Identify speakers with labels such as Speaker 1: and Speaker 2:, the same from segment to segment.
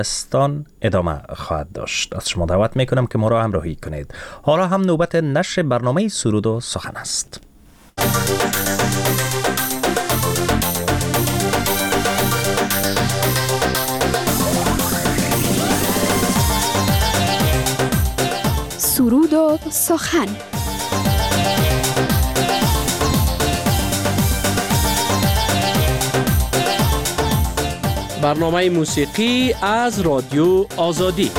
Speaker 1: استان ادامه خواهد داشت. از شما دعوت میکنم که ما را همراهی کنید. حالا هم نوبت نشر برنامه سرود و سخن است.
Speaker 2: سرود و سخن.
Speaker 3: برنامه موسیقی از رادیو آزادی.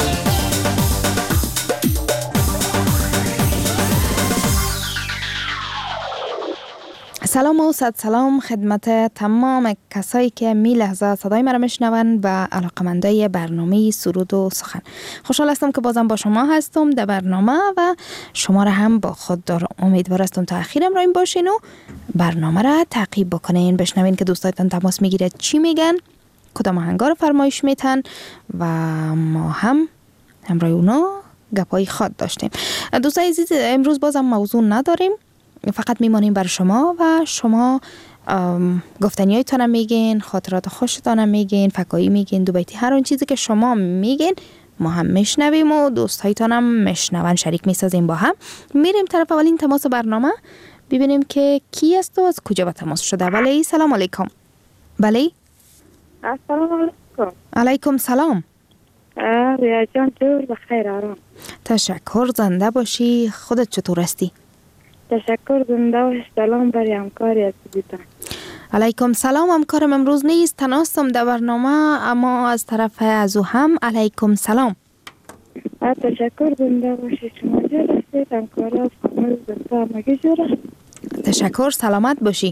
Speaker 2: سلام و صد سلام خدمت تمام کسایی که می لحظه صدای مرا میشنوند و علاقمندای برنامه سرود و سخن. خوشحال هستم که بازم با شما هستم در برنامه و شما را هم با خود دارم. امیدوار هستم تا اخیرم را این باشین و برنامه را تعقیب بکنین، بشنوین که دوستایتان تماس میگیره چی میگن، کدام آهنگا رو فرمایش میتن و ما هم همراه اونا گپای خود داشتیم. دوستای عزیز، امروز بازم موضوع نداریم، فقط میمانیم بر شما و شما گفتنیایتان میگین، خاطرات خوشتان میگین، فکایی میگین، دو بیتی، هر اون چیزی که شما میگین ما هم میشنویم و دوستایتان هم میشنون، شریک میسازیم با هم. میریم طرف اولین تماس برنامه ببینیم که کی است و از کجا به تماس شده. بله، سلام علیکم. بله،
Speaker 4: السلام علیکم.
Speaker 2: علیکم سلام.
Speaker 4: ریا جان جور بخیر آرام.
Speaker 2: تشکر، زنده باشی. خودت چطور هستی؟
Speaker 4: تشکر، زنده باش. سلام برای همکاری عزیزتان.
Speaker 2: علیکم سلام. همکارم امروز نیست، تناستم در برنامه، اما از طرف از او هم علیکم سلام.
Speaker 4: تشکر، زنده باشی. شما جور هستید، همکارا فامیل زنده همگی جور هست.
Speaker 2: تشکر، سلامت باشی.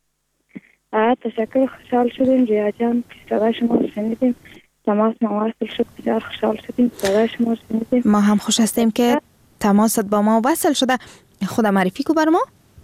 Speaker 4: تشکر، خوشحال شدیم ریا جان که صدای شما رو شنیدیم. تماس مواصل شد، بسیار خوشحال شدیم صدای شما رو شنیدیم.
Speaker 2: ما هم خوش هستیم که تماست با ما وصل شده. خود معرفی کو بر ما؟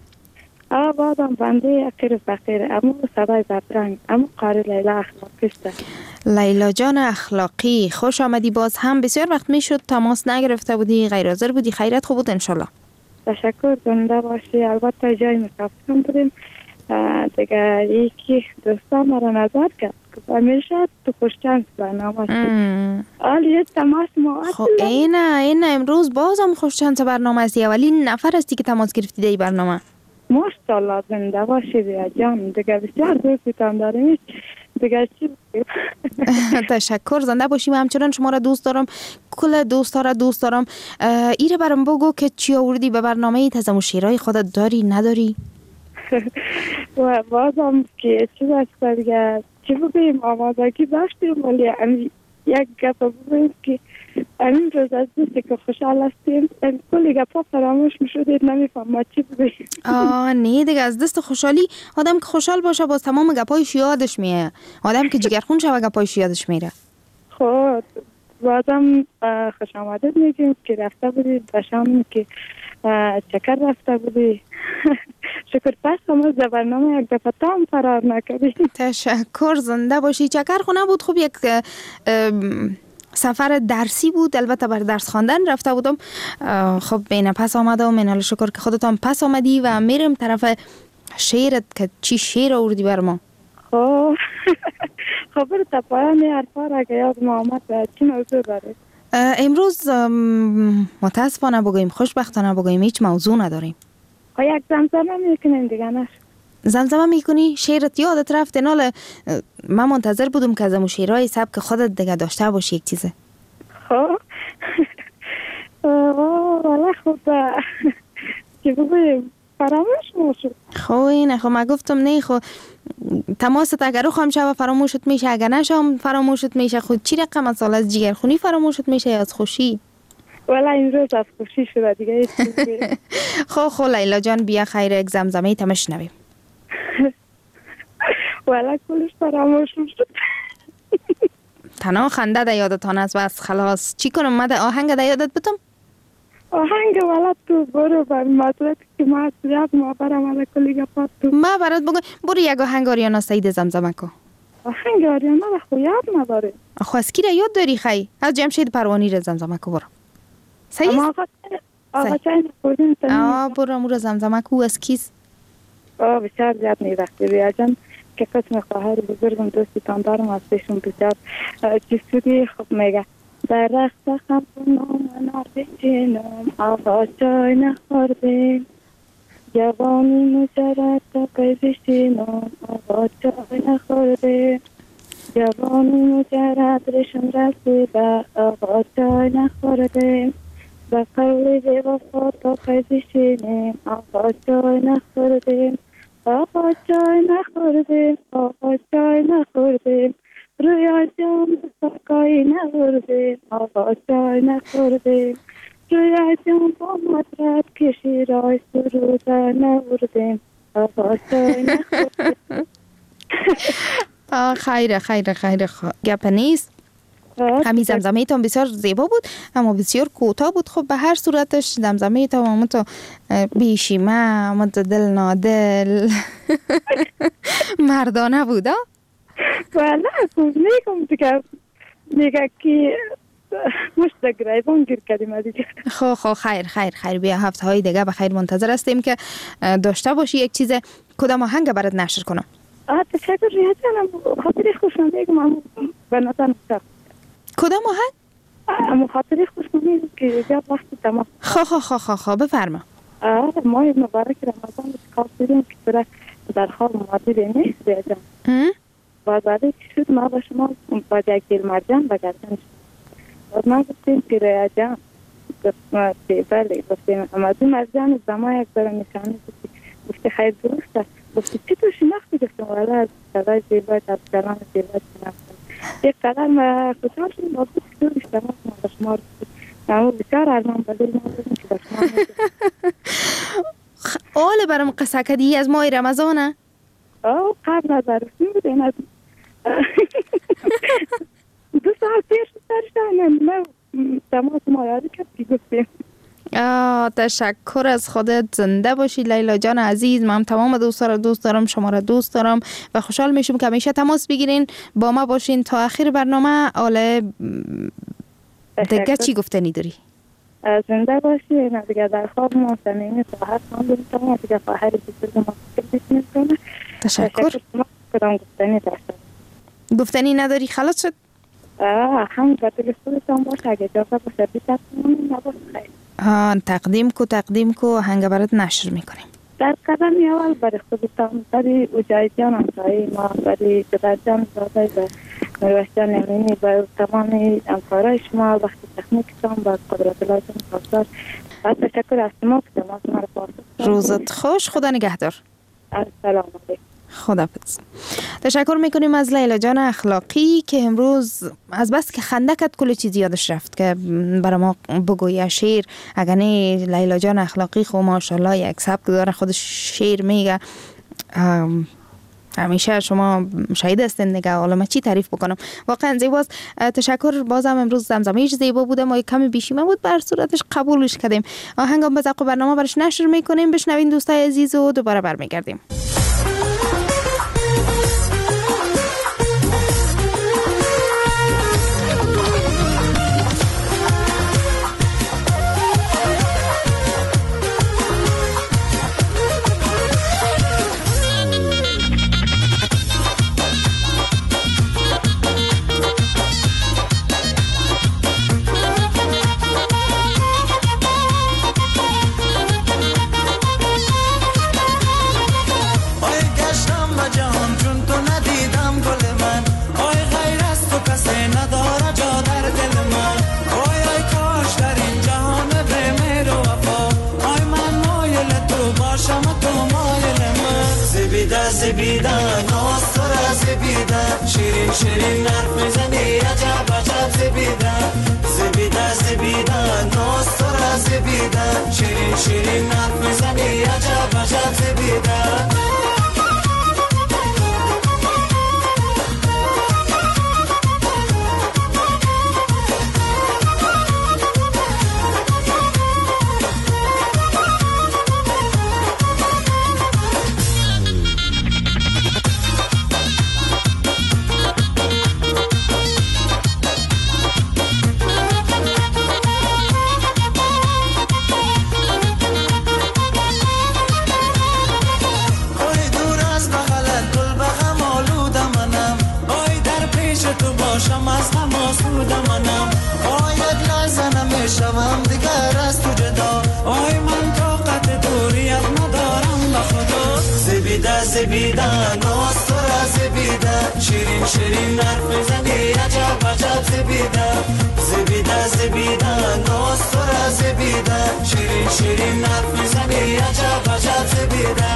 Speaker 4: بعدم بنده اکر فقیر، اما صدای بدرنگ، اما قاری لیلا اخلاقی است.
Speaker 2: لیلا جان اخلاقی، خوش آمدی. باز هم بسیار وقت می شد تماس نگرفته بودی، غیر حاضر بودی. خیرت خوب بود انشالله.
Speaker 4: تشکر، زنده باشی. البته جای مسافرم بودیم دیگه، یکی دوستان مرا نظر کرد که همیشه تو خوشچنس برنامه است. یه تماس مواصل.
Speaker 2: خب اینه امروز بازم خوشچنس برنامه است. اولین نفر هستی که تماس گرفتی در برنامه.
Speaker 4: ماشاءالله، زنده باشی ریا جان. دیگه بسیار دوستتان داریم دیگه. چی
Speaker 2: تشکر، زنده باشی. من همچنان شما را دوست دارم، کل دوستا را دوست دارم. ایره برام بگو که چی آوردی به برنامه ای؟ تزم شیرای خودت داری نداری؟
Speaker 4: و بازم که چی است دیگه، چی بگیم، آمادگی داشتیم ولی یک گپ بگیم که این روز از دوستی که خوشحال هستیم کلی گپا فراموش میشدید، نمیفهم چی بگیم.
Speaker 2: نه دیگه، از دست خوشحالی آدم که خوشحال باشه باز تمام گپایش یادش میه. آدم که جگرخون شوه گپایش یادش میره.
Speaker 4: خب بازم خوش آمدید میگیم که رفته بودید بشام که چکر رفته بودی. شکر پس هم در برنامه یک دفعه تام فرار نکردی.
Speaker 2: تشکر، زنده باشی. چکر خونه بود، خب یک سفر درسی بود، البته بر درس خواندن رفته بودم. خب بین پس آمده و منال شکر که خودتان پس آمدی و میرم طرف شعرت که چی شعر آوردی بر ما.
Speaker 4: خبر تا پایان حرفا را که یاد ما آمد چی موضوع داره؟
Speaker 2: امروز متاسفانه بگویم خوشبختانه بگویم هیچ موضوع نداریم.
Speaker 4: یک زمزمه میکنیم دیگه نش.
Speaker 2: زمزمه میکنی؟ شعرت یادت رفت؟ نال من منتظر بودم که از امو شعرهای سبک خودت دیگه داشته باشی یک چیزه.
Speaker 4: خب والا خود چی بگویم فراموش موشد.
Speaker 2: خب اینه، خب من گفتم نه، خب تماست اگر رو خواهم شد فراموشت میشه، اگر نشم فراموشت میشه. خود چی رقم از سال از جگرخونی فراموشت میشه یا از خوشی؟
Speaker 4: والا این روز از خوشی شده دیگه.
Speaker 2: خب لیلا جان بیا خیر یک زمزمه تمش نبیم.
Speaker 4: والا کلش فراموش شد.
Speaker 2: تنها خنده در یادتان است بس خلاص. چی کنم؟ من آهنگ در یادت بتم؟
Speaker 4: آهنگ والا تو برو بر مطلب که ما سیاد ما برام والا کلی گپات تو.
Speaker 2: ما برات بگم برو یک آهنگ آریانا سعید زمزمه کو.
Speaker 4: آهنگ آریانا را خو یاد نداره.
Speaker 2: خو از کی را یاد داری خی؟ از جمشید پروانی را زمزمه کو برو. صحیح؟
Speaker 4: آقا چای نخوردیم
Speaker 2: برو مورا زمزمه کو از کیست؟
Speaker 4: بسیار زیاد نیرختی ریا جان که قسم خواهر بزرگم دوستان دارم از پیشون بسیار جسودی خوب میگه در رخت خمسونام نار بچینم آقا چای نخوردیم جوانی مجرد تا که بشینم آقا چای نخوردیم جوانی مجرد رشم رسیده آقا چای نخوردیم به قول وفا تا که بشینیم آقا چای نخوردیم آقا چای نخوردیم آقا چای نخوردیم رویا جام سکایی نخوردیم آقا چای نخوردیم رویا جام با مطرد کشی رای سروده نوردیم آقا چای نخوردیم.
Speaker 2: خیر گپ نیست. همین زمزمه تان بسیار زیبا بود اما بسیار کوتاه بود. خب به هر صورتش زمزمه تان همونطور بیشیمه همونطور دل نادل مردانه بود.
Speaker 4: بله خوب میگم دیگه میگه که مشت گریبان گیر کردیم دیگه.
Speaker 2: خب خیر بیا هفته های دیگه بخیر منتظر هستیم که داشته باشی یک چیز. کدام آهنگ برات نشر کنم؟
Speaker 4: تشکر ریاض جانم خاطری خوشنده که به نظر نشد.
Speaker 2: کدام آهنگ؟
Speaker 4: خاطری خوشنده که جا وقت تمام.
Speaker 2: خب بفرما.
Speaker 4: ماه مبارک رمضان کاف دیدیم که برای در خواب مادی نیست ریاض جان. و بعدی که شد ما با شما با جاکیل مرجان بگردن شد. ما گفتیم که ریاض جان بله گفتیم امازی مرجان زمان یک برای نشانه گفتی خیلی درسته. گفتی چی تو شناختی؟ گفتم والا از صدای زیبایت از کلام زیبایت شناختم. یک کلام خوشحال شدیم با بود که دوریش تمام ما با شما رسید. اما بسیار علمان بدل ما بودیم که با شما رسید.
Speaker 2: آله برام قصه کدی از ماه رمضانه؟
Speaker 4: قبل از رسیم بود این از 2 سال پیش سرشتن ما تمام ما یادی کرد که گفتیم.
Speaker 2: تشکر از خودت. زنده باشی لیلا جان عزیز. من تمام دوست دارم شما را دوست دارم و خوشحال میشم که همیشه تماس بگیرین با ما باشین تا آخر برنامه. آله دیگه چی گفتنی داری؟
Speaker 4: زنده باشی. دیگه در خواب ما صمیمی صحت خواندیم تمام دیگه خواهر بزرگ ما فکر میکنه.
Speaker 2: تشکر.
Speaker 4: کدام گفتنی داشتم؟
Speaker 2: گفتنی نداری خلاص شد؟
Speaker 4: هم بطور خودتان باشه اگه اجازه باشه بیتر کنم نباشه خیلی.
Speaker 2: تقدیم کو هنگ برات نشر میکنیم.
Speaker 4: در قدم اول برای خودتان برای اوجای جان همسایی ما برای پدر جان زاده و مروش جان امینی و تمام همکارای شما وقتی تکنیکتان با قدرت الله جان خواستار و تشکر از شما که تماس ما رو پاسخ.
Speaker 2: روزت خوش. خدا نگهدار.
Speaker 4: السلام علیکم.
Speaker 2: خداحافظ. تشکر میکنیم از لیلا جان اخلاقی که امروز از بس که خنده کرد کل چیز یادش رفت که برای ما بگویه شعر. اگر نه لیلا جان اخلاقی خو ماشاءالله یک سبک داره خودش شعر میگه. همیشه شما شاهد هستین دیگه. حالا من چی تعریف بکنم واقعا زیباست. تشکر. بازم امروز زمزمه زیبا بوده ما کمی بیشیمه بود بر صورتش قبولش کردیم. آهنگام به ذوق برنامه برش نشر میکنیم. بشنوین دوستای عزیز و دوباره برمیگردیم.
Speaker 5: زبیده ناز تو را زبیده شیرین شیرین حرف میزنی عجب عجب زبیده ناز تو را زبیده شیرین شیرین حرف میزنی عجب عجب زبیده. شوم دیگر از تو جدا. آی من طاقت دوریت ندارم به خدا. زبیده زبیده ناز تو را زبیده، شیرین شیرین حرف میزنی عجب عجب زبیده. زبیده زبیده ناز تو را زبیده، شیرین شیرین حرف میزنی عجب عجب زبیده.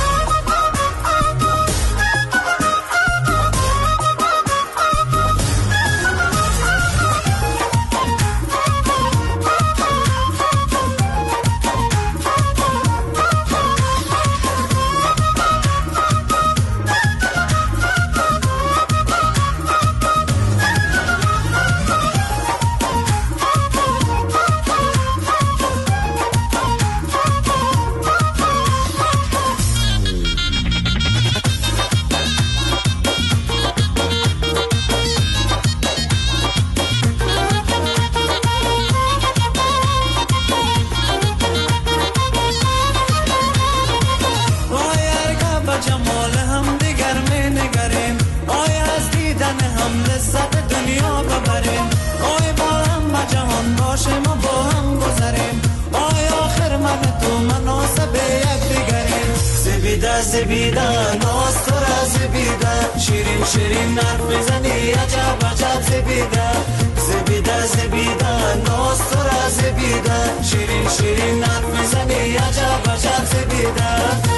Speaker 5: زبیده ناز تو را زبیده، شیرین شیرین حرف میزنی عجب عجب زبیده. زبیده زبیده ناز تو را زبیده، شیرین شیرین حرف میزنی عجب عجب زبیده.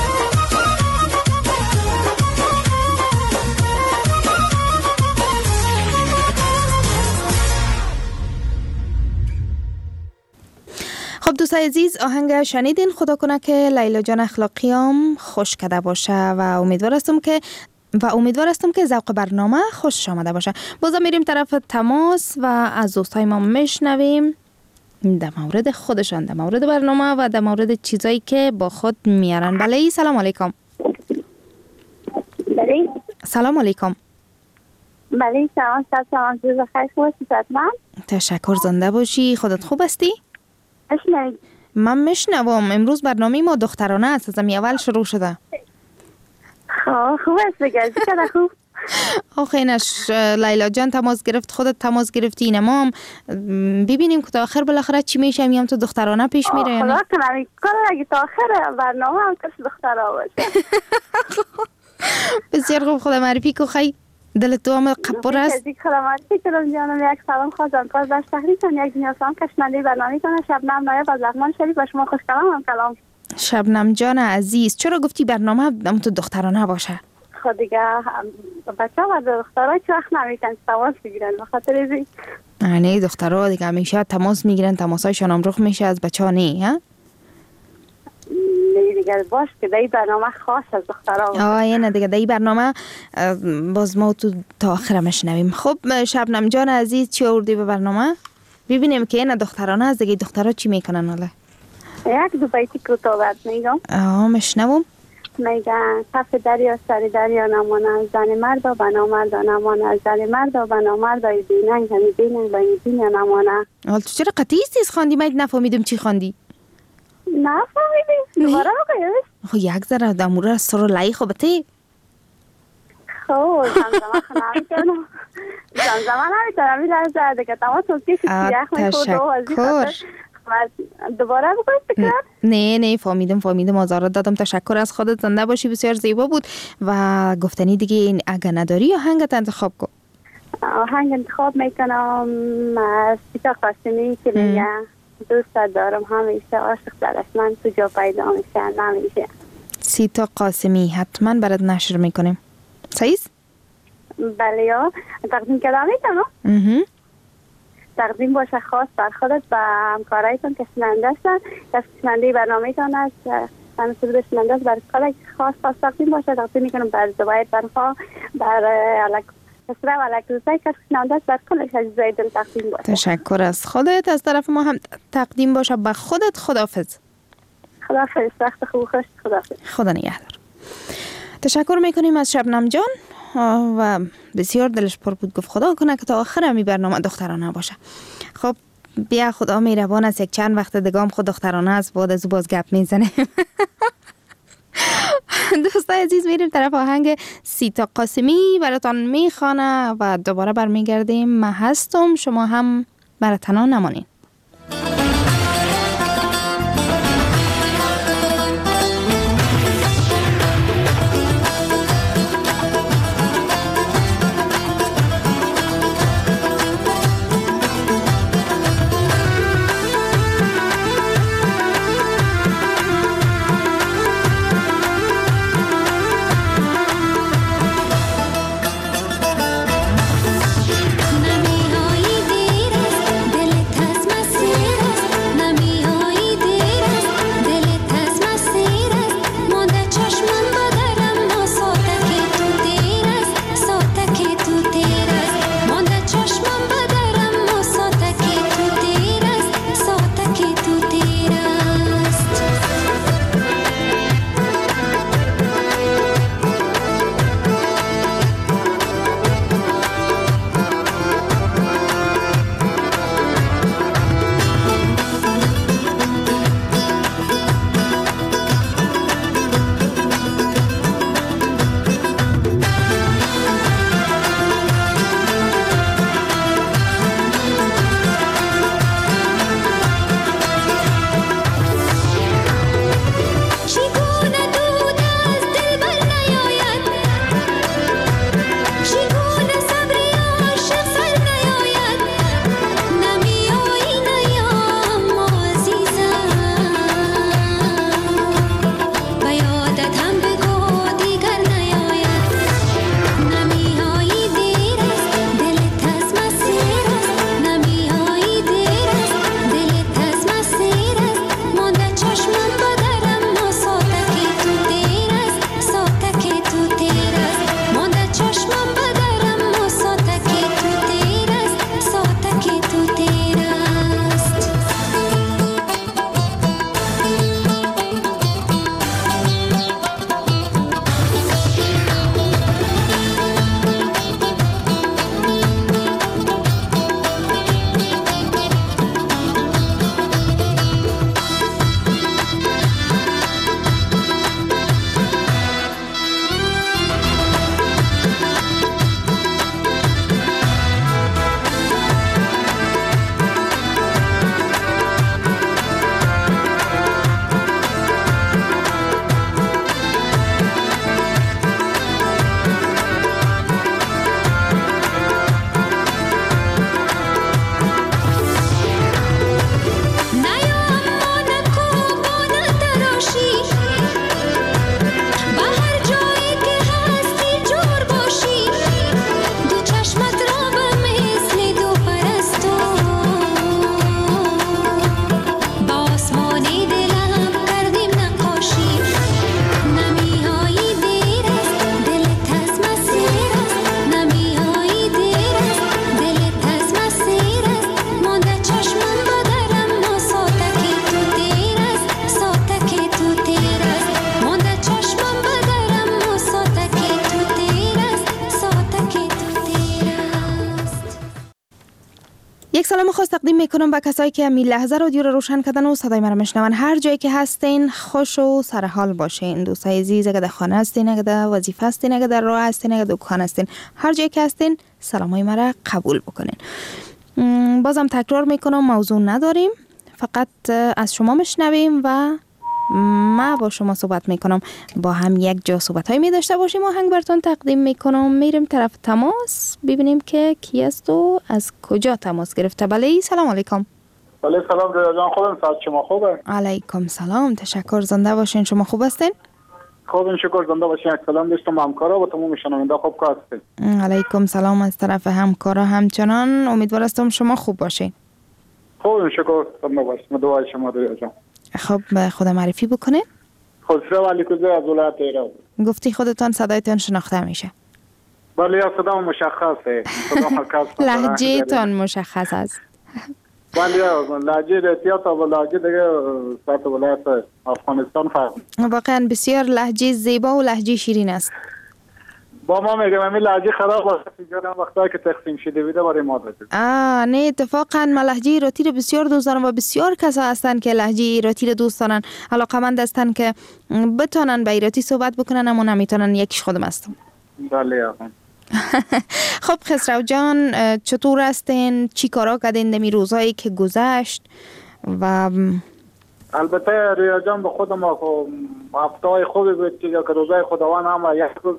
Speaker 2: خب دوستای عزیز، آهنگ شنیدین. خدا کنه که لیلا جان اخلاقیام خوش کده باشه و امیدوار هستم که ذوق برنامه خوش آمده باشه. بازم میریم طرف تماس و از دوستای ما میشنویم در مورد خودشان، در مورد برنامه و در مورد چیزایی که با خود میارن. بله، سلام علیکم.
Speaker 4: بله
Speaker 2: سلام علیکم.
Speaker 4: بله سلام روز بخیر. خوب هستی؟
Speaker 2: تشکر، زنده باشی. خودت خوب هستی؟
Speaker 4: اشنوید.
Speaker 2: من میشنوم. امروز برنامه ما دخترانه است، از اول شروع شده.
Speaker 4: خوب است بگردی که خوب.
Speaker 2: آخه اینش لیلا جان تماس گرفت، خودت تماس گرفتی، اینما هم ببینیم که تا آخر بالاخره چی میشه. هم تو دخترانه پیش میره.
Speaker 4: خدا کنم کار اگه تا آخر برنامه هم کس دخترها باشه.
Speaker 2: بسیار خوب، خدا معرفی کو. خی دل تو هم قپر است.
Speaker 4: سلامتی کنم جانم. یک سلام خواستم پاس در شهریتان، یک دنیا سلام کشنده برنامه کنه. شبنم نایب از لغمان شریف و شما خوش کلام کلام.
Speaker 2: شبنم جان عزیز، چرا گفتی برنامه هم تو دخترانه باشه؟
Speaker 4: خود دیگه بچه ها و دخترها چه وقت نمیتن تماس بگیرن به خاطر ازی.
Speaker 2: نه دخترها دیگه همیشه تماس میگیرن، تماسایشان هم رخ میشه، از بچه ها نه ها؟
Speaker 4: دیگه باش که دی برنامه خاص از دخترها.
Speaker 2: اینه دیگه دی برنامه باز ما تو تا آخر میشنویم. خب شبنم جان عزیز، چی آوردی به برنامه؟ ببینیم که این دخترانه از دیگه دخترها چی میکنن. حالا
Speaker 4: یک دو بیتی کوتاه میگم.
Speaker 2: میشنوم.
Speaker 4: میگن کف دریا سر دریا نمانه، زن مرد و بنامرد نمانه، زن مرد و بنامرد بیننگ همی بیننگ و بین نمانه.
Speaker 2: حال تو چرا قطعی استیز خواندی؟ من نفهمیدم چی خواندی.
Speaker 4: نفهمیدی؟ دوباره بگویش؟
Speaker 2: خب یک ذره دمور از سر لعی خوبته.
Speaker 4: خب زمزمه نمیتونم. زمزمه نمیتونم. این لحظه دیگه تمام توصیه یخ
Speaker 2: تشکر.
Speaker 4: دوباره بگویش بکرد؟
Speaker 2: نه فهمیدم. آزارت دادم. تشکر از خودت، زنده باشی. بسیار زیبا بود و گفتنی دیگه. این اگه نداری آهنگت انتخاب کن.
Speaker 4: آهنگ انتخاب میکنم از سیتا قاسمی که میگه دوست دارم همیشه، عاشق درش من تو جا پیدا میشه نمیشه.
Speaker 2: سیتا قاسمی حتما برات نشر میکنیم. صحیح؟
Speaker 4: بله یا تقدیم کردم میتونم؟ تقدیم باشه خاص بر خودت و همکارایتون که شنونده هستن. شنونده برنامه تان است من سرود شنونده است. برای کالک خاص تقدیم باشه. تقدیم میکنم بر زباید برخوا، بر کسره و علکروزای که شنونده است. بر کلش عزیزای دل تقدیم باشه.
Speaker 2: تشکر از خودت. از طرف ما هم تقدیم باشه به خودت. خداحافظ.
Speaker 4: خداحافظ. وقت خوب خوش. خداحافظ.
Speaker 2: خدا نگهدار. تشکر میکنیم از شبنم جان و بسیار دلش پر بود. گفت خدا کنه که تا آخر همی برنامه دخترانه باشه. خب بیا، خدا مهربان است. یک چند وقت دیگه هم خود دخترانه است، بعد از باز گپ میزنه. دوستای عزیز، میریم طرف آهنگ سیتا قاسمی براتون میخوانه و دوباره برمیگردیم. من هستم، شما هم برای تنها نمانین. یک سلام خاص تقدیم میکنم به کسایی که می لحظه رادیو رو روشن کردن و صدای مرا میشنون. هر جایی که هستین خوش و سرحال باشین. دوستای عزیز، اگه در خانه هستین، اگه در وظیفه هستین، اگه در راه هستین، اگه در دکان هستین، هر جایی که هستین سلامای مرا قبول بکنین. بازم تکرار میکنم موضوع نداریم، فقط از شما میشنویم و ما با شما صحبت میکنم. با هم یک جا صحبت های می داشته باشیم. آهنگ براتون تقدیم میکنم. میریم طرف تماس ببینیم که کی است و از کجا تماس گرفته. بله، سلام علیکم.
Speaker 6: بله سلام رضا جان، خوبم. صحت شما خوبه؟
Speaker 2: علیکم سلام، تشکر. زنده باشین. شما خوب هستین؟
Speaker 6: خوبم، شکر. زنده باشین. سلام دوستم همکارا و تمام شنونده خوب هستین.
Speaker 2: علیکم سلام از طرف همکارا همچنان. امیدوار هستم شما خوب باشین.
Speaker 6: خوبم، شکر. زنده باشین. دعای شما رضا جان.
Speaker 2: خب خود معرفی بکنین.
Speaker 6: خسرو علیکوزی از ولایت ایران.
Speaker 2: گفتی خودتان صدایتان شناخته میشه.
Speaker 6: بله، یا صدا مشخصه. صدا مرکز.
Speaker 2: لهجه تان مشخص است.
Speaker 6: بله، لهجه رتیات و لهجه دیگه سطح ولایت افغانستان فرق.
Speaker 2: واقعا بسیار لهجه زیبا و لهجه شیرین است.
Speaker 6: با ما میگم همین لهجه خراب است. دیگه وقتی که تقسیم شده بوده برای ما داده.
Speaker 2: نه، اتفاقا من لهجه ایراتی رو بسیار دوست دارم و بسیار کسا هستن که لهجه ایراتی رو دوست دارن، علاقه‌مند هستن که بتونن به ایراتی صحبت بکنن اما نمیتونن. یکیش خودم هستم.
Speaker 6: بله آقا.
Speaker 2: خب خسرو جان، چطور هستین؟ چی کارا کردین دمی روزایی که گذشت؟ و
Speaker 6: البته ریا جان به خود ما هفته‌های خوبی بود که روزای خداوند هم یک روز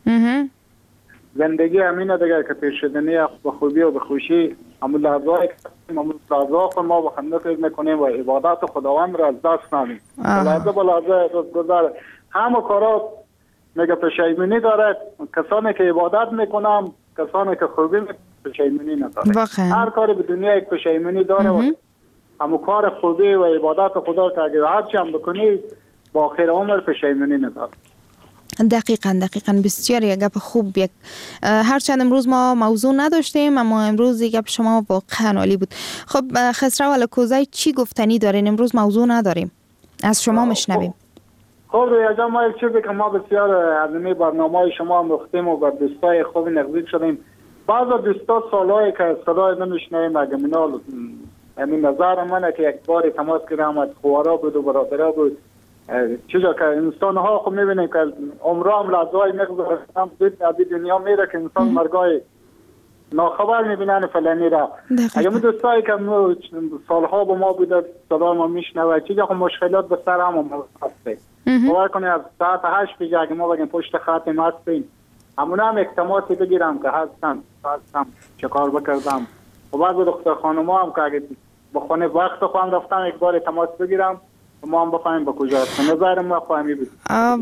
Speaker 6: زندگی همینه دیگه که تیر شدنی به خوبی و به خوشی همون لحظه‌ای که ما به خنده فکر میکنیم و عبادت خداوند رو از دست ندیم. لحظه به لحظه روز گذره همه کارا میگه پشیمونی داره. کسانی که عبادت میکنن، کسانی که خوبی پشیمونی نداره. هر کاری به دنیا یک پشیمونی داره و همون کار خوبی و عبادت خدا که اگر هرچی هم بکنی با آخر عمر پشیمونی نداره.
Speaker 2: دقیقاً بسیار یک گپ خوب. یک هرچند امروز ما موضوع نداشتیم اما امروز یک گپ شما واقعا عالی بود. خب خسرو الکوزی چی گفتنی دارین؟ امروز موضوع نداریم، از شما میشنویم.
Speaker 6: خب رویا جان، ما یک چیزی که ما بسیار از این برنامه‌های شما هم رفتیم و با دوستای خوبی نزدیک شدیم. بعضا دوستا سالایی که صدای نمیشنویم اگه منال همین نظر منه که یک بار تماس گرفتم از خوارا بود و برادرها بود. چیزا که انسان ها خب میبینیم که عمرام لحظه‌ای مقدار هم زود دنیا میره که انسان مرگای ناخبر میبینن فلانی را. اگه من دوستایی که سالها با ما بوده صدا ما میشنوه چیزا خب مشکلات به سر هم هسته. باور کنی از ساعت 8 پیش اگه ما بگیم پشت خط هستیم همون هم یک تماسی بگیرم که هستم چه کار بکردم. و بعض دختر خانوما هم که اگه به خونه وقت خواهم رفتم یک بار تماس بگیرم ما هم بفهمیم با کجا هستم. نظر ما خواهمی بود.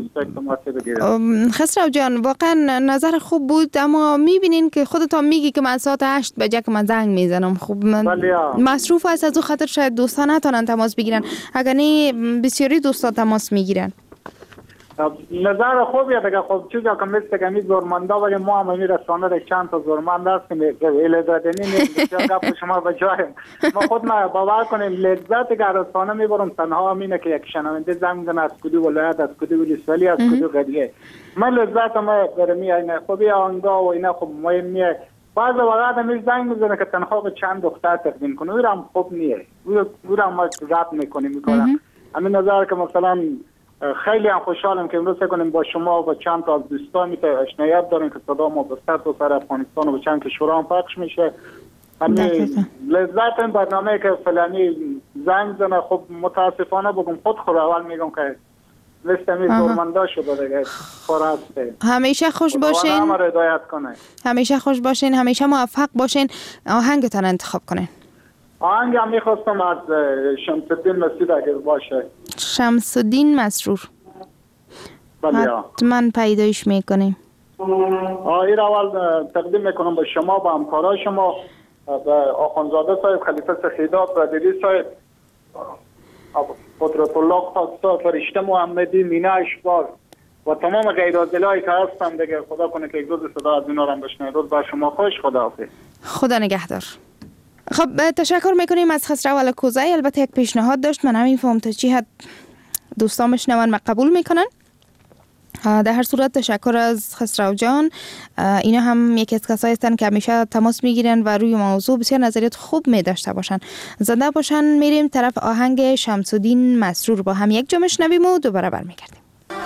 Speaker 2: خسرو جان، واقعا نظر خوب بود اما میبینین که خودتان میگی که من ساعت 8 بجه که من زنگ میزنم. خب مصروف است، از اون خاطر شاید دوستان نتونن تماس بگیرن، اگر نه بسیاری دوستا تماس میگیرن.
Speaker 6: نظر خوبیه دیگه. خب چیزا که مثل که می زورمنده ولی ما هم این رسانه چند تا زورمند هستیم الزادنی بسیار گپ شما بجایم. ما خود ما باور کنیم لذت که رسانه میبرم تنها همینه که یک شنونده زنگ میزنه از کدو ولایت، از کدو ولسوالی، از کدو قضیه. من لذت ما برمی اینه خوبی آنگاه و اینه خب مهمیه. بعض وقت هم زنگ میزنه که تنها به چند دختر تقدیم کنه، او هم خوب نیه. او هم ما رد میکنیم. همین نظر که مثلا خیلی هم خوشحالم که امروز کنیم با شما و چند تا از دوستان آشناییت داریم که صدا ما به سر افغانستان و چند کشورها هم پخش میشه. همین لذت این برنامه که فلانی زنگ زنه. خب متاسفانه بگم خود اول میگم که مثل می زورمنده شده دیگه.
Speaker 2: همیشه خوش باشین. همیشه خوش باشین، همیشه موفق باشین. آهنگتان انتخاب کنین.
Speaker 6: آهنگ هم میخواستم از شمس‌الدین مسعود اگر باشه.
Speaker 2: شمس‌الدین مسرور.
Speaker 6: بله.
Speaker 2: من پیدایش میکنیم.
Speaker 6: این اول تقدیم میکنم به شما، به همکارای شما، به آخوندزاده صاحب، خلیفه سخیدات، برادری صاحب، قدرت الله صاحب، فرشته محمدی، مینه اشبار و تمام غیرعاضلایی که هستن دیگه. خدا کنه که یک روز صدا از اینا رو هم بشنوید. روز بر شما خوش. خداحافظ.
Speaker 2: خدا نگهدار. خب تشکر میکنیم از خسرو الکوزی. البته یک پیشنهاد داشت، من نمیفهم تا چی حد دوستان میشنون و قبول میکنن. در هر صورت تشکر از خسرو جان. اینا هم یکی از کسایی هستن که همیشه تماس میگیرن و روی موضوع بسیار نظریات خوب می داشته باشن. زنده باشن. میریم طرف آهنگ شمس‌الدین مسرور با هم یک جا میشنویم و دوباره برمیگردیم.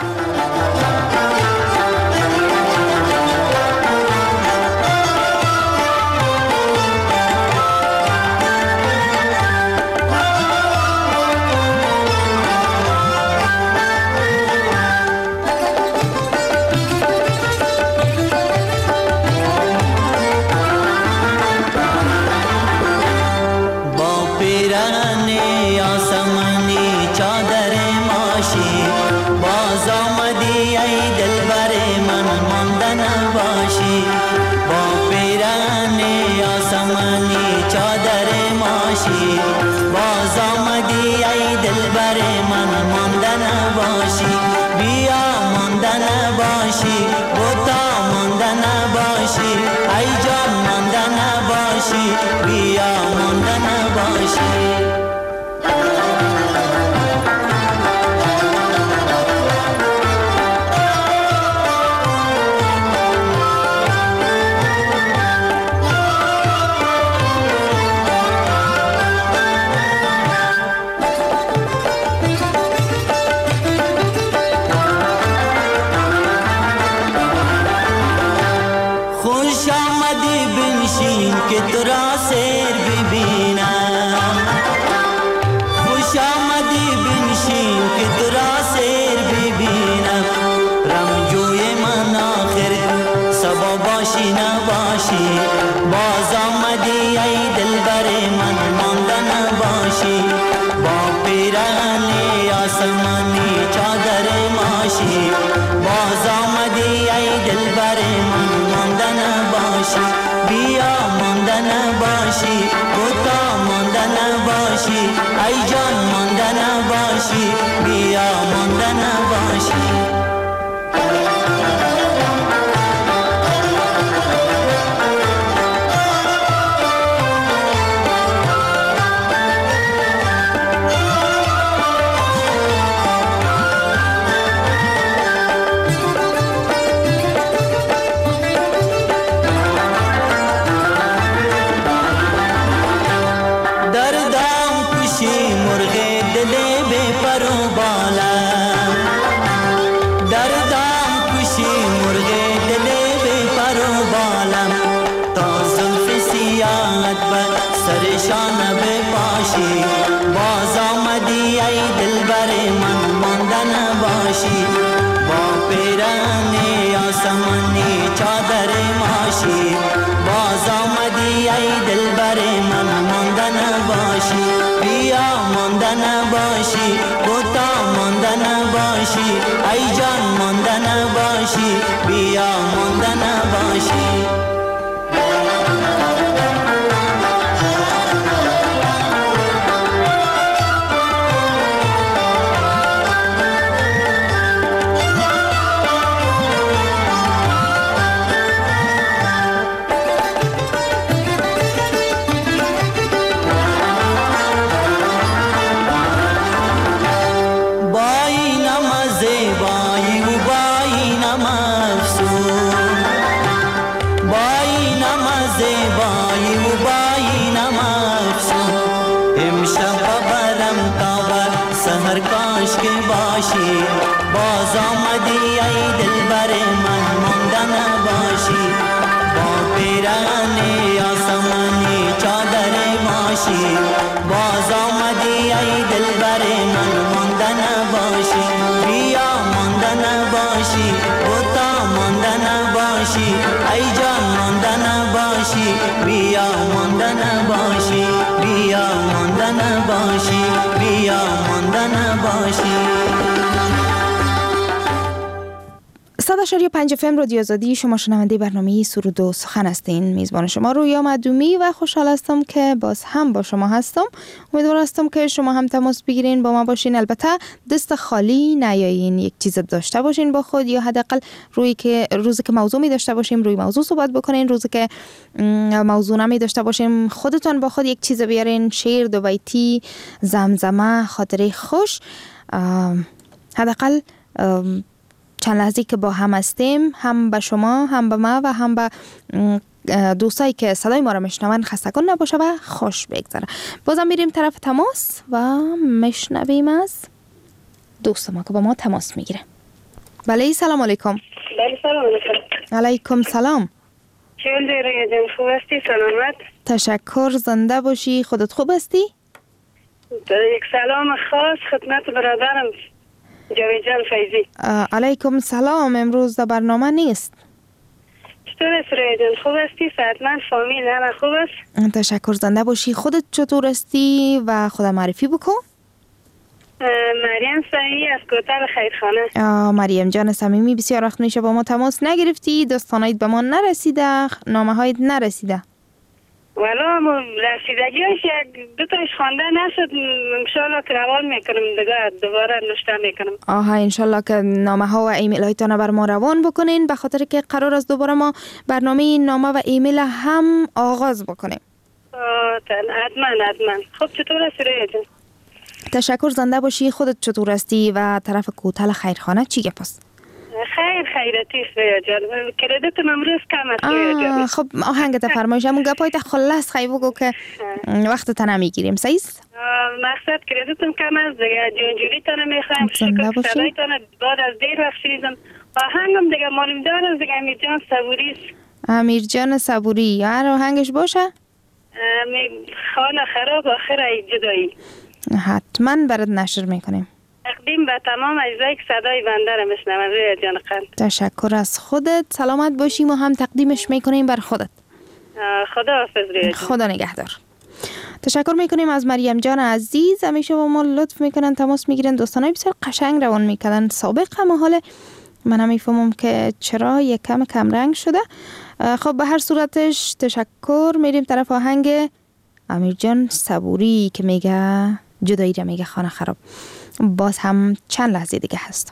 Speaker 2: شماره 5 FM رادیو آزادی. شما شنونده برنامه سرود و سخن هستین. میزبان شما رویا مدومی و خوشحال هستم که باز هم با شما هستم. امیدوار هستم که شما هم تماس بگیرین، با ما باشین. البته دست خالی نیایین، یک چیز داشته باشین با خود، یا حداقل روزی که موضوع می داشته باشیم روی موضوع صحبت بکنین، روزی که موضوع نمی داشته باشیم خودتون با خود یک چیز بیارین، شعر، دو بیتی، زمزمه، خاطره خوش. حداقل چند لحظه که با هم هستیم هم به شما هم به ما و هم به دوستایی که صدای ما را میشنون خستگان نباشه و خوش بگذره. بازم میریم طرف تماس و میشنویم از دوست ما که با ما تماس میگیره. بله سلام علیکم.
Speaker 7: بله سلام علیکم.
Speaker 2: علیکم سلام.
Speaker 7: چون دیره جان خوب هستی؟ سلامت؟
Speaker 2: تشکر، زنده باشی. خودت خوب هستی؟
Speaker 7: یک سلام خاص خدمت برادرم جاوید جان فیضی.
Speaker 2: علیکم سلام. امروز در برنامه نیست.
Speaker 7: چطور است ریه جان؟ خوب هستی؟ صحتمند؟ فامیل همه خوب است؟
Speaker 2: تشکر، زنده باشی. خودت چطور هستی و خود معرفی بکن؟
Speaker 7: مریم صحیح از کوتل خیرخانه.
Speaker 2: مریم جان صمیمی، بسیار وقت میشه با ما تماس نگرفتی، داستانایت به ما نرسیده، نامه هایت نرسیده.
Speaker 7: والا رسیدگی هاش یک دو تایش خوانده نشد. انشالله که روان میکنم دیگه، دوباره نشته میکنم.
Speaker 2: انشالله که نامه ها و ایمیل هایتان بر ما روان بکنین، به خاطر که قرار است دوباره ما برنامه نامه و ایمیل هم آغاز بکنیم.
Speaker 7: حتما. خب چطور هستی ریه جان؟
Speaker 2: تشکر، زنده باشی. خودت چطور هستی و طرف کوتل خیرخانه چی گپ است؟
Speaker 7: خیراتی است ریه جان. کردیت امروز کم است ریه جان.
Speaker 2: خب آهنگت فرمایش همون گپایت خلاص خیلی بگو که وقت تا نمیگیریم. صحیح است؟
Speaker 7: مقصد کردیتم کم است دیگه، جونجوری تا نمیخوایم. شکر صدای تا بعد از دیر وقت شنیدم. آهنگم دیگه معلوم دار است دیگه، امیر جان صبوری است. امیر جان صبوری، هر آهنگش باشه؟ خانه خراب آخر جدایی. حتما برات نشر میکنیم. تقدیم به تمام اجزای که صدای بنده را میشنون ریه جان قند.
Speaker 2: تشکر از خودت، سلامت باشی. ما هم تقدیمش میکنیم بر خودت.
Speaker 7: خدا حافظ ریه جان.
Speaker 2: خدا نگهدار. تشکر میکنیم از مریم جان عزیز، همیشه با ما لطف میکنن، تماس میگیرن، دوستانای بسیار قشنگ روان میکنن. سابق هم حال من نمیفهمم که چرا یک کم رنگ شده. خب به هر صورتش تشکر. میریم طرف آهنگ امیر جان صبوری که میگه جدایی را میگه خانه خراب. باز هم چند لحظه دیگه هست.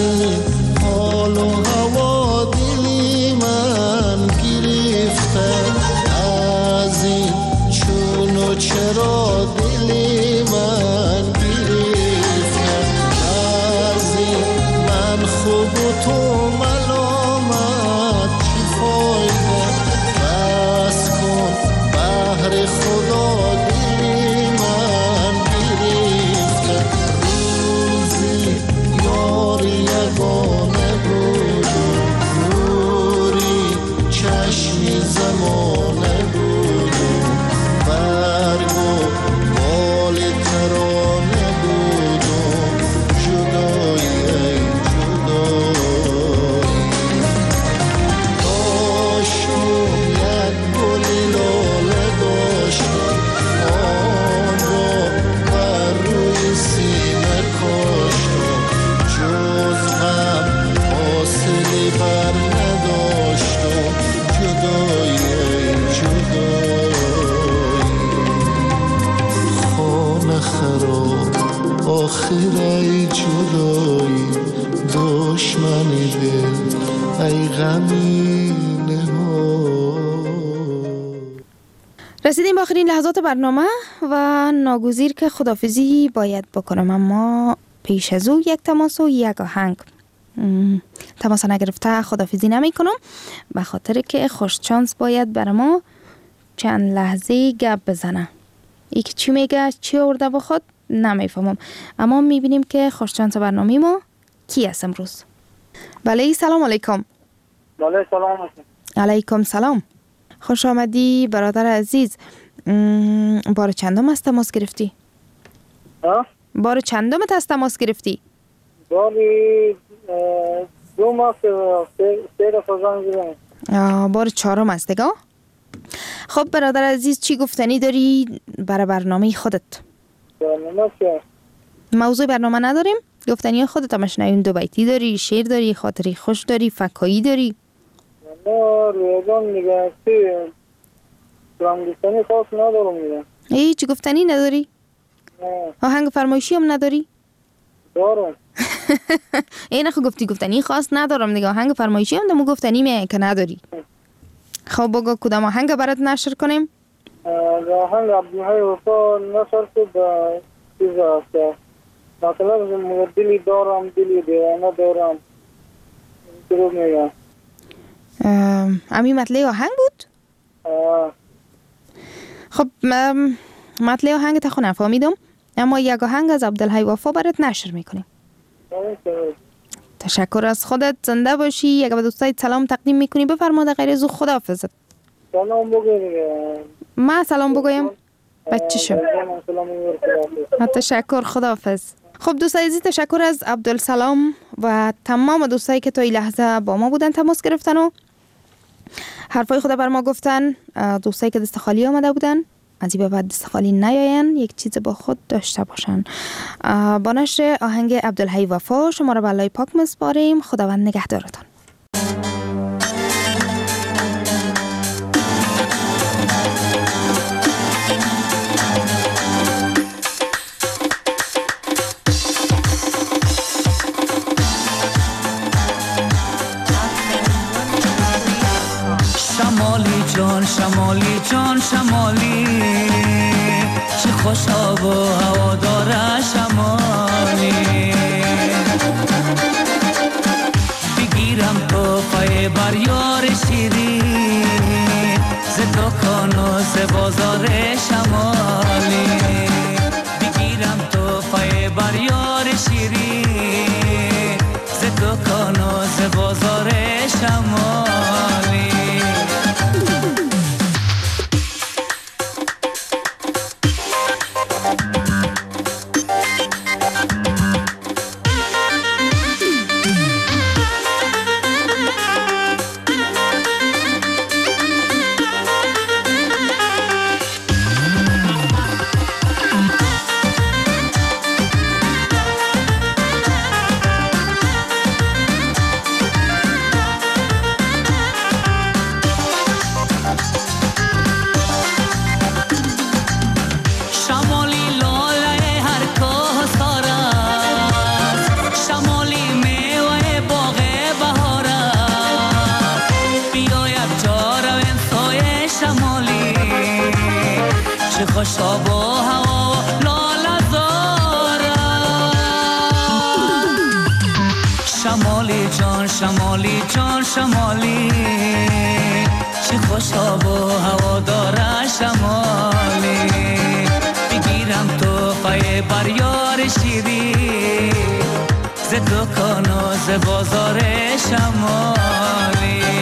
Speaker 5: این حال و هوا دلی من گرفته، از این چون و چرا دلی من گرفته، از این من خوب و تو ملامت چی فایده، بس کن بهر خدا دلی من گرفته، روزی یار یگانه بود نوری چشمی زمانه بود، برگ و بال ترانه بود، جدایی ای جدایی، داشتم یک گل لاله داشتم، آن را بر روی سینه کاشتم، جز غم حاصلی بر نداشتم، جدایی ای جدایی، خانه خراب آخر ای جدایی، دشمنی دل ای غمین ها.
Speaker 2: رسیدیم به آخرین لحظات برنامه و ناگزیر که خداحافظی باید بکنم، اما پیش از او یک تماس و یک آهنگ. تماس نگرفته خداحافظی نمی کنم، به خاطر که خوش چانس باید بر ما چند لحظه گپ بزنه. ای که چی میگه چی آورده با خود نمیفهمم، اما میبینیم که خوش چانس برنامه ما کی است امروز. بله سلام علیکم.
Speaker 6: بله سلام.
Speaker 2: علیکم سلام، خوش آمدی برادر عزیز. بار چندم از تماس گرفتی؟ بار چندم از تماس گرفتی؟
Speaker 6: باری 2 ماه 3 دفعه زنگ زدم.
Speaker 2: بار 4م است دیگه. خب برادر عزیز چی گفتنی داری برای برنامه خودت؟
Speaker 6: برنامه چیه؟
Speaker 2: موضوع برنامه نداریم؟ گفتنی خودت همش نایون 2 بیتی داری، شعر داری، خاطری خوش داری، فکایی داری؟
Speaker 6: نه ریاضان میگه چی؟ گفتنی خاص ندارم میگه.
Speaker 2: هیچ گفتنی نداری؟
Speaker 6: نه.
Speaker 2: آهنگ فرمایشی هم نداری؟
Speaker 6: دارم.
Speaker 2: این خب گفتنی خاص ندارم دیگه، آهنگ فرمایشی هم دمو گفتنی میگه که نداری. خب بگو کدام آهنگ برات نشر کنیم؟
Speaker 6: آهنگ عبدالحی وفا نشر شد چیز است، مثلا دلی دارم دلی دیوانه دارم درو میگه.
Speaker 2: امی مطلع آهنگ بود؟ خب مطلع آهنگ تا خود نفهمیدم، اما یک آهنگ از عبدالحی وفا برات نشر میکنیم. تشکر از خودت، زنده باشی. یک به دوستای سلام تقدیم میکنی، بفرما. در غیر از او خداحافظت.
Speaker 6: سلام بگویم.
Speaker 2: ما سلام بگویم بچه شو. تشکر، خداحافظ. خب دوستای عزیز، تشکر از عبدالسلام و تمام دوستایی که تا این لحظه با ما بودن، تماس گرفتن و حرفای خدا بر ما گفتن. دوستایی که دست خالی آمده بودن، از این به بعد دست خالی نیاین، یک چیز با خود داشته باشن. با نشر آهنگ عبدالحی وفا شما را به الله پاک میسپاریم. خداوند نگهدارتان.
Speaker 5: شمالی جان شمالی جان شمالی، چه خوش آب و هوا داره شمالی، بگیرم تو پای بر یار شیرین، ز دکان و ز بازار شمالی، بگیرم تو پای بر یار شیرین، ز دکان و ز بازار شمالی. خوشا با هوا لاله زارم. شمالی جان شمالی جان شمالی، چی خوشا با هوا داره شمالی. بگیرم تو پای بر یار شیری، ز دکان و ز بازار شمالی.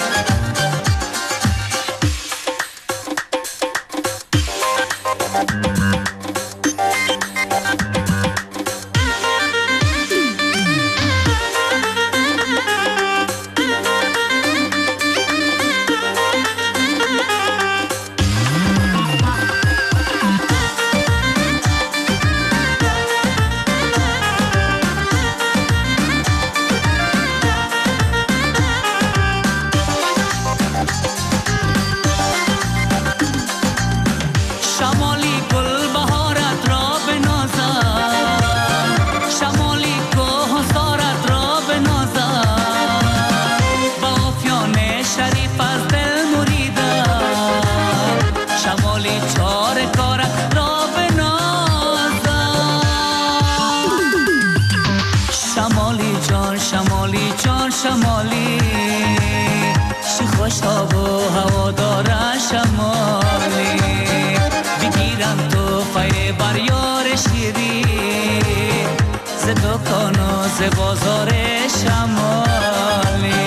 Speaker 5: شمالی، چی خوشا و هوا داره شمالی. بگیرم تو پای بر یار شیری، ز دکان و ز بازار شمالی.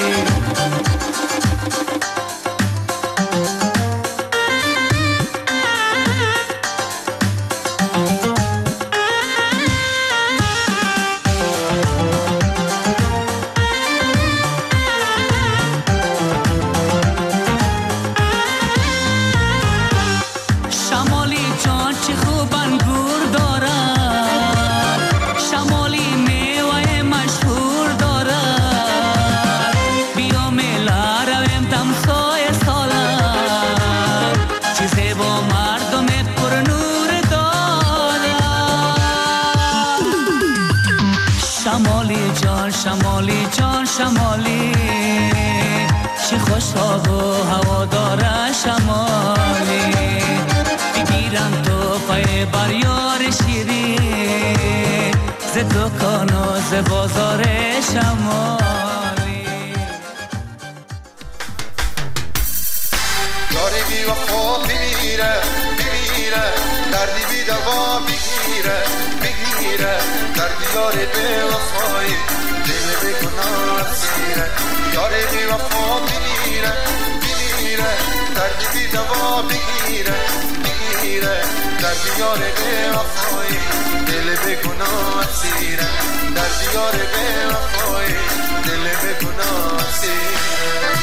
Speaker 5: شمالی جان شمالی، چی خوشا و هوا داره شمالی. بگیرم تو پای بر یار شیری، ز دکان و ز بازار شمالی.
Speaker 8: یاری بی وفا بمیره بمیره، دردی بی دوا بگیره بگیره، دردی یار بی وفایی دل بی گناه سیره. یاری بی وفا بمیره بمیره، دردی بی دوا بگیره بگیره، دردی یار بی وفایی دل بی گناه سیره. دردی یار بی وفایی دل بی گناه سیره.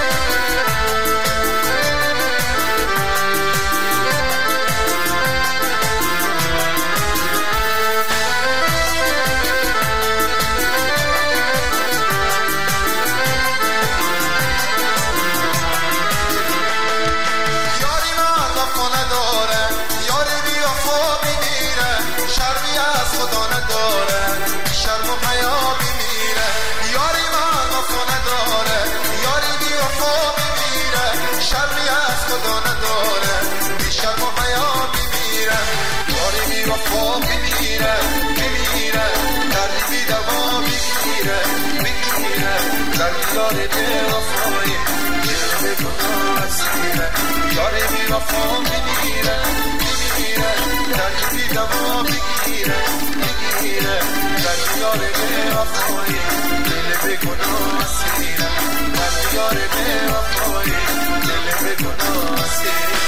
Speaker 8: یاری بی وفایی دل به گناه سیره. یاری بی وفا بمیره بمیره، دردی بی دوا بگیره بگیره، دردی یاری بی وفایی دل به گناه سیره. دردی یاری بی وفایی دل به گناه سیره.